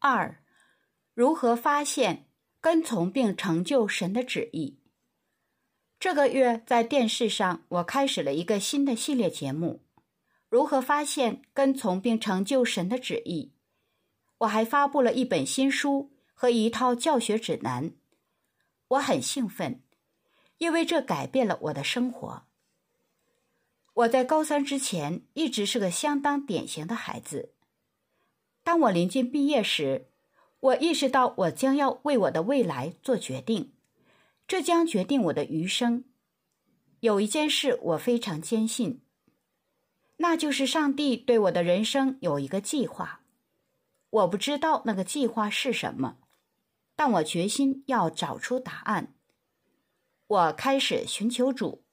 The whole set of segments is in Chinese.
2. 如何发现、跟从并成就神的旨意。这个月在电视上，我开始了一个新的系列节目，如何发现、跟从并成就神的旨意。我还发布了一本新书和一套教学指南。我很兴奋，因为这改变了我的生活。我在高3之前一直是个相当典型的孩子。当我临近毕业时，我意识到我将要为我的未来做决定，这将决定我的余生。有一件事我非常坚信，那就是上帝对我的人生有一个计划。我不知道那个计划是什么，但我决心要找出答案。我开始寻求主。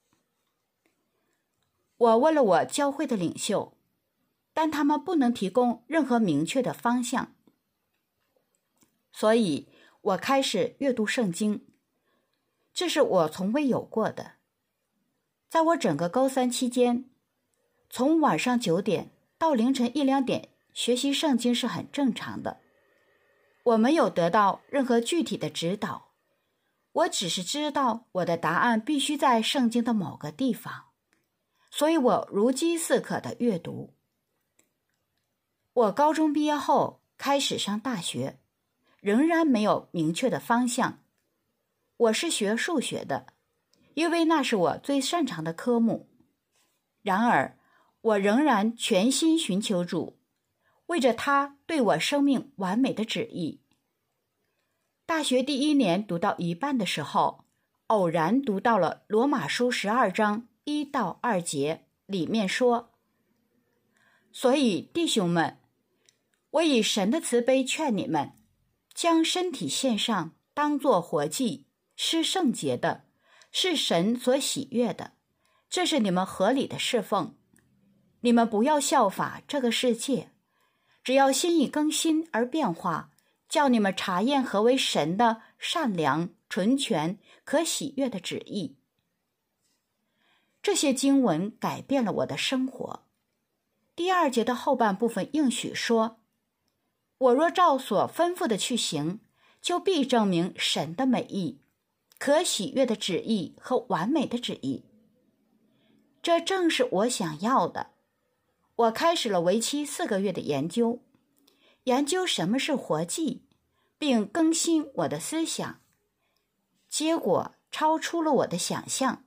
我问了我教会的领袖，但他们不能提供任何明确的方向。所以我开始阅读圣经，这是我从未有过的。在我整个高3期间，从晚上9点到凌晨1、2点学习圣经是很正常的。我没有得到任何具体的指导，我只是知道我的答案必须在圣经的某个地方，所以我如饥似渴地阅读。我高中毕业后开始上大学，仍然没有明确的方向。我是学数学的，因为那是我最擅长的科目。然而，我仍然全心寻求主，为着他对我生命完美的旨意。大学第1年读到一半的时候，偶然读到了罗马书12章1到2节，里面说：所以弟兄们，我以神的慈悲劝你们，将身体献上，当作活祭，是圣洁的，是神所喜悦的，这是你们合理的侍奉。你们不要效法这个世界，只要心意更新而变化，叫你们查验何为神的善良、纯全、可喜悦的旨意。这些经文改变了我的生活。第2节的后半部分应许说：我若照所吩咐的去行，就必证明神的美意、可喜悦的旨意和完美的旨意。这正是我想要的。我开始了为期4个月的研究什么是活祭，并更新我的思想。结果超出了我的想象。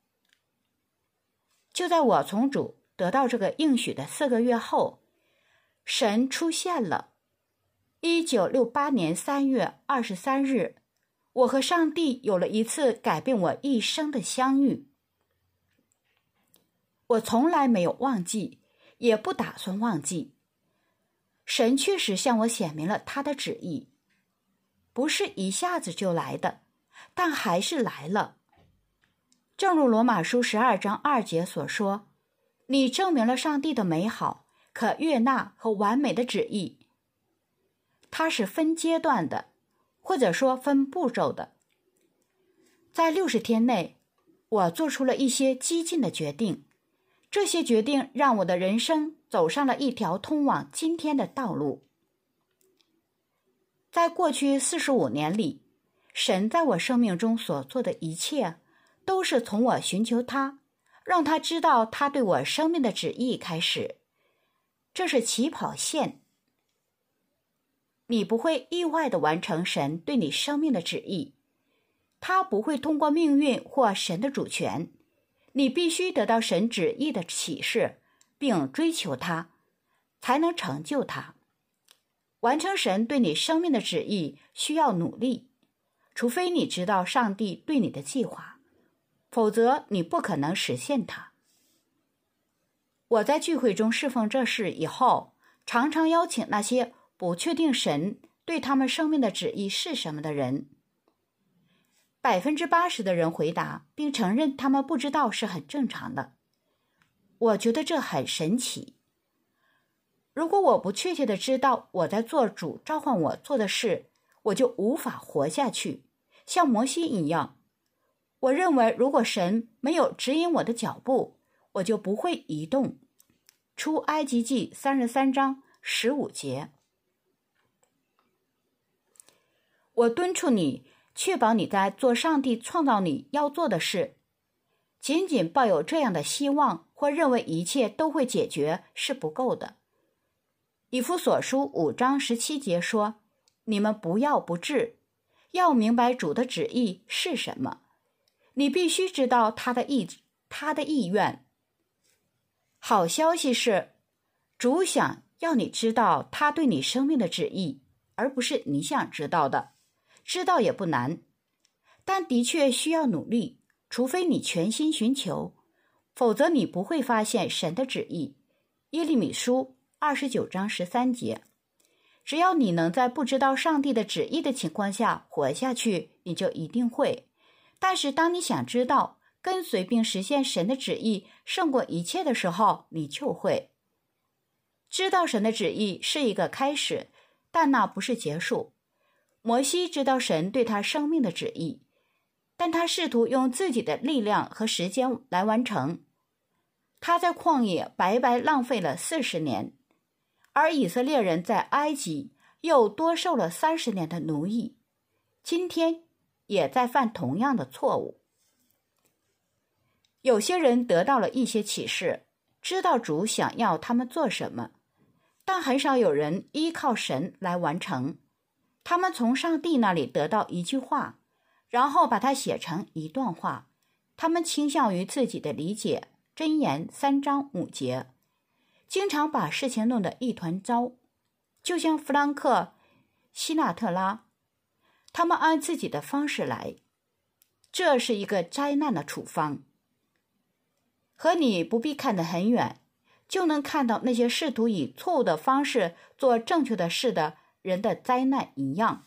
就在我从主得到这个应许的4个月后，神出现了。1968年3月23日，我和上帝有了一次改变我一生的相遇。我从来没有忘记，也不打算忘记。神确实向我显明了他的旨意，不是一下子就来的，但还是来了。正如罗马书12章2节所说，你证明了上帝的美好、可悦纳和完美的旨意。它是分阶段的，或者说分步骤的。在60天内，我做出了一些激进的决定，这些决定让我的人生走上了一条通往今天的道路。在过去45年里，神在我生命中所做的一切，都是从我寻求他，让他知道他对我生命的旨意开始。这是起跑线。你不会意外地完成神对你生命的旨意，他不会通过命运或神的主权。你必须得到神旨意的启示，并追求它，才能成就它。完成神对你生命的旨意需要努力，除非你知道上帝对你的计划，否则你不可能实现它。我在聚会中侍奉这事以后，常常邀请那些不确定神对他们生命的旨意是什么的人。80%的人回答并承认他们不知道是很正常的。我觉得这很神奇。如果我不确切地知道我在做主召唤我做的事，我就无法活下去，像摩西一样。我认为如果神没有指引我的脚步，我就不会移动。出埃及记33章15节。 我敦促你，确保你在做上帝创造你要做的事。仅仅抱有这样的希望或认为一切都会解决是不够的。以弗所书5章17节说，你们不要不智，要明白主的旨意是什么。你必须知道他的意愿。好消息是，主想要你知道他对你生命的旨意，而不是你想知道的。知道也不难，但的确需要努力，除非你全心寻求，否则你不会发现神的旨意。耶利米书29章13节。只要你能在不知道上帝的旨意的情况下活下去，你就一定会。但是当你想知道、跟随并实现神的旨意胜过一切的时候，你就会。知道神的旨意是一个开始，但那不是结束。摩西知道神对他生命的旨意，但他试图用自己的力量和时间来完成。他在旷野白白浪费了40年，而以色列人在埃及又多受了30年的奴役，今天也在犯同样的错误。有些人得到了一些启示，知道主想要他们做什么，但很少有人依靠神来完成。他们从上帝那里得到一句话，然后把它写成一段话。他们倾向于自己的理解，箴言3章5节，经常把事情弄得一团糟，就像弗兰克·希纳特拉，他们按自己的方式来，这是一个灾难的处方。和你不必看得很远，就能看到那些试图以错误的方式做正确的事的人的灾难一样。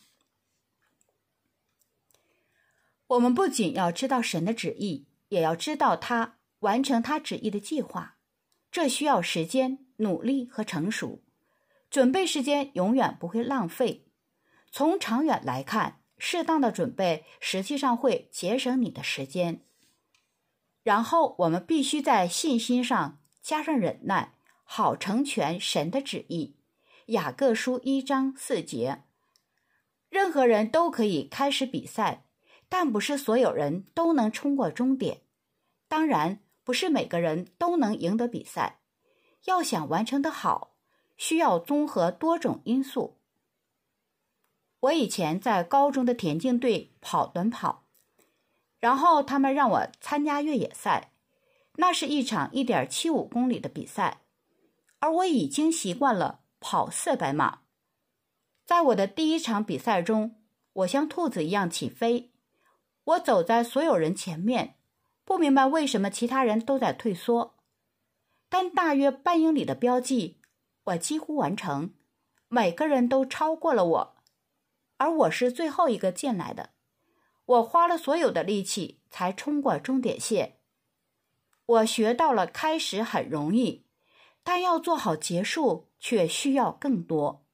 我们不仅要知道神的旨意，也要知道他完成他旨意的计划。这需要时间、努力和成熟。准备时间永远不会浪费。从长远来看，适当的准备实际上会节省你的时间。然后我们必须在信心上加上忍耐，好成全神的旨意。雅各书1章4节。任何人都可以开始比赛，但不是所有人都能冲过终点。当然，不是每个人都能赢得比赛。要想完成得好，需要综合多种因素。我以前在高中的田径队跑短跑，然后他们让我参加越野赛，那是一场 1.75 公里的比赛，而我已经习惯了跑400码。在我的第一场比赛中，我像兔子一样起飞，我走在所有人前面，不明白为什么其他人都在退缩。但大约半英里的标记，我几乎完成，每个人都超过了我，而我是最后一个进来的。我花了所有的力气才冲过终点线。我学到了开始很容易，但要做好结束却需要更多。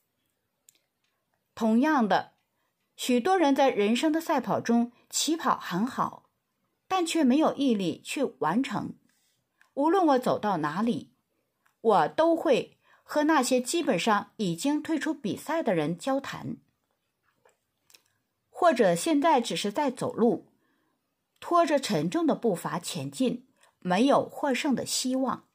同样的，许多人在人生的赛跑中起跑很好，但却没有毅力去完成。无论我走到哪里，我都会和那些基本上已经退出比赛的人交谈，或者现在只是在走路，拖着沉重的步伐前进，没有获胜的希望。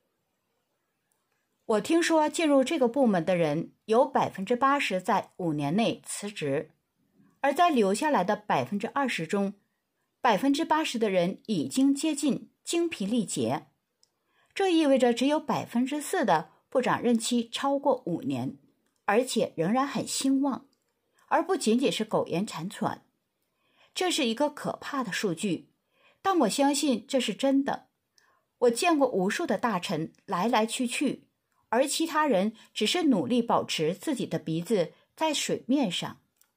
我听说进入这个部门的人有 80% 在5年内辞职，而在留下来的 20% 中， 80% 的人已经接近精疲力竭。这意味着只有 4% 的部长任期超过5年，而且仍然很兴旺，而不仅仅是苟延残喘。这是一个可怕的数据，但我相信这是真的。我见过无数的大臣来来去去，而其他人只是努力保持自己的鼻子在水面上。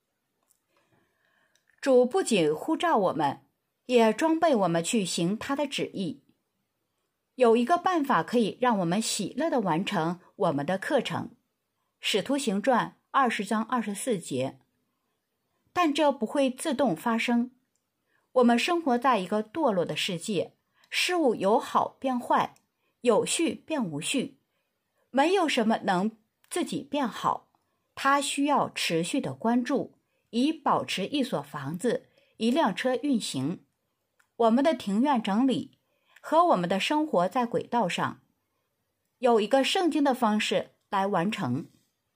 主不仅呼召我们，也装备我们去行他的旨意。有一个办法可以让我们喜乐地完成我们的课程，使徒行传20章24节。但这不会自动发生。我们生活在一个堕落的世界，事物由好变坏，有序变无序，没有什么能自己变好，它需要持续的关注， 以保持一所房子、一辆车运行，我们的庭院整理和我们的生活在轨道上，有一个圣经的方式来完成。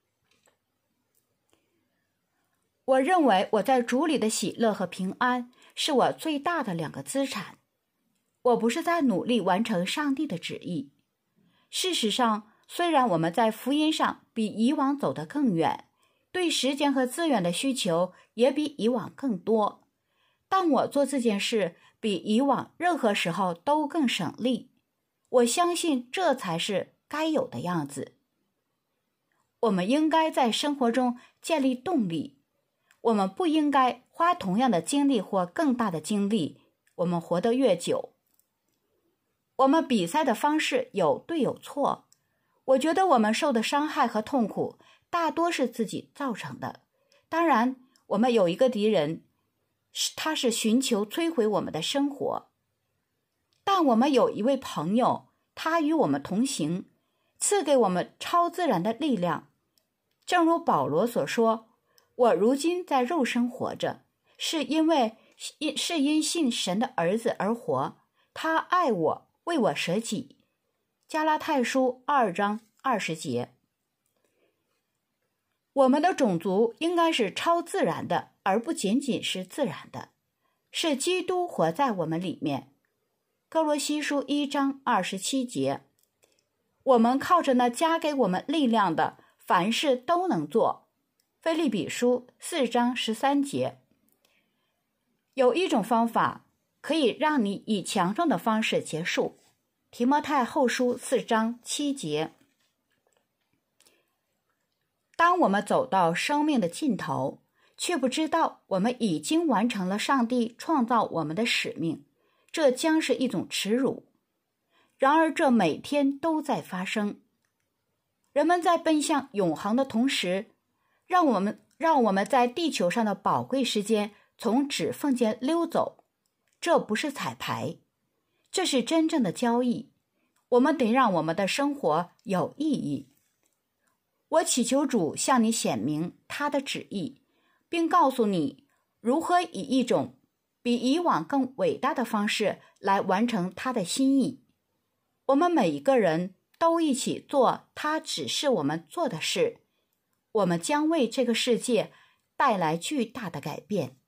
我认为我在主里的喜乐和平安是我最大的2个资产。我不是在努力完成上帝的旨意。事实上，虽然我们在福音上比以往走得更远，对时间和资源的需求也比以往更多，但我做这件事比以往任何时候都更省力。我相信这才是该有的样子。我们应该在生活中建立动力。我们不应该花同样的精力或更大的精力，我们活得越久。我们比赛的方式有对有错。我觉得我们受的伤害和痛苦大多是自己造成的。当然，我们有一个敌人，他是寻求摧毁我们的生活。但我们有一位朋友，他与我们同行，赐给我们超自然的力量。正如保罗所说，我如今在肉身活着，是因信神的儿子而活，他爱我，为我舍己。加拉太书2章20节。我们的种族应该是超自然的，而不仅仅是自然的，是基督活在我们里面。哥罗西书1章27节。我们靠着那加给我们力量的，凡事都能做。腓立比书4章13节。有一种方法可以让你以强壮的方式结束。提摩太后书4章7节。当我们走到生命的尽头，却不知道我们已经完成了上帝创造我们的使命，这将是一种耻辱。然而这每天都在发生。人们在奔向永恒的同时，让我们在地球上的宝贵时间从指缝间溜走。这不是彩排，这是真正的交易。我们得让我们的生活有意义。我祈求主向你显明他的旨意，并告诉你如何以一种比以往更伟大的方式来完成他的心意。我们每一个人都一起做他指示我们做的事，我们将为这个世界带来巨大的改变。